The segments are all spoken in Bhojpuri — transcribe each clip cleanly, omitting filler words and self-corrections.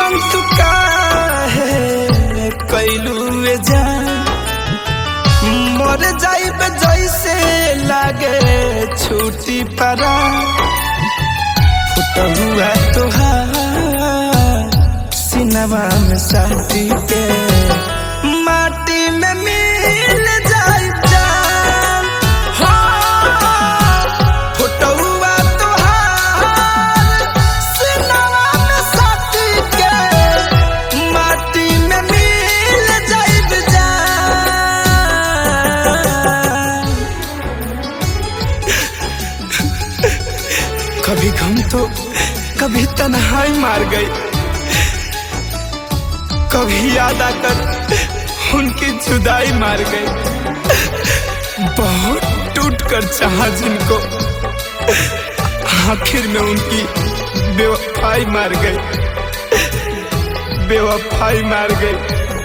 ऐसन तू काहे कैलू जान मर जाइब जैसे लागे छूटी परा फुटहुआ तोहार सिनवा में साथी के माटी में मिल जाई जान फुटहुआ तोहार सिनवा में साथी के माटी में मिल जाई जान। कभी गम तो कभी तन्हाई मार गई, कभी याद आकर उनकी जुदाई मार गई। बहुत टूट कर चाहा जिनको आखिर में उनकी बेवफाई मार गई, बेवफाई मार गई।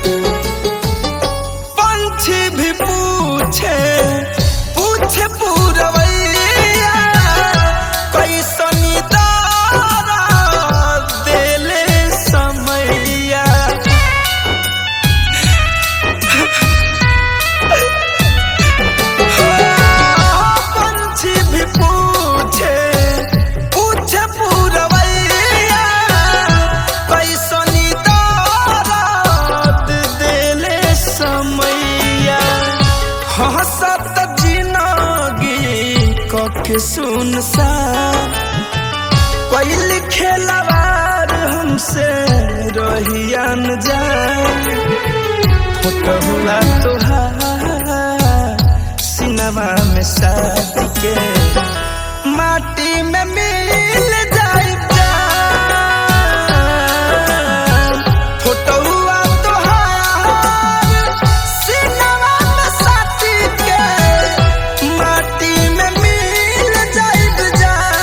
पंछी भी पूछे पूछे पूरवैया कैसनी दारा देले समैया। पंछी भी पूछे पूछे पूरवैया कैसनी दारा देले समैया। हंसत जिंदगी कके सुनसान पहिल खेलवार हमसे रहिया न जाए फुटहुआ तोहार सिनवा में साथी के माटी में मिल जाई जान। फुटहुआ तोहार सिनवा में साथी के माटी में मिल जाई जान।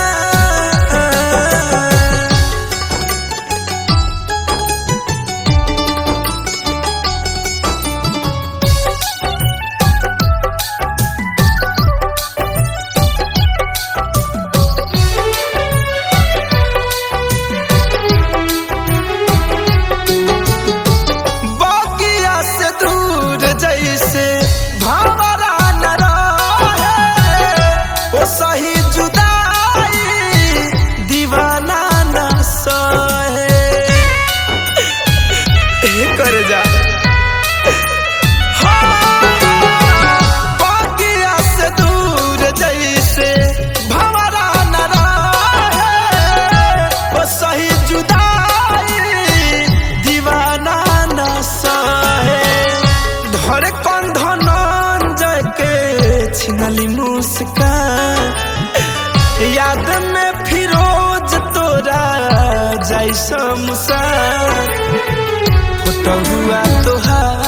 बगिया से दूर जैसे भंवरा न रहे ओ सही जुदाई दीवाना न सहे। कर जा बगिया से दूर जैसे भंवरा न रहे ओ सही जुदाई दीवाना न सहे। धर कंधन जाके छिनली मुस्कान याद में फिरोज तोरा जैसा मुसान फुटहुआ तोहार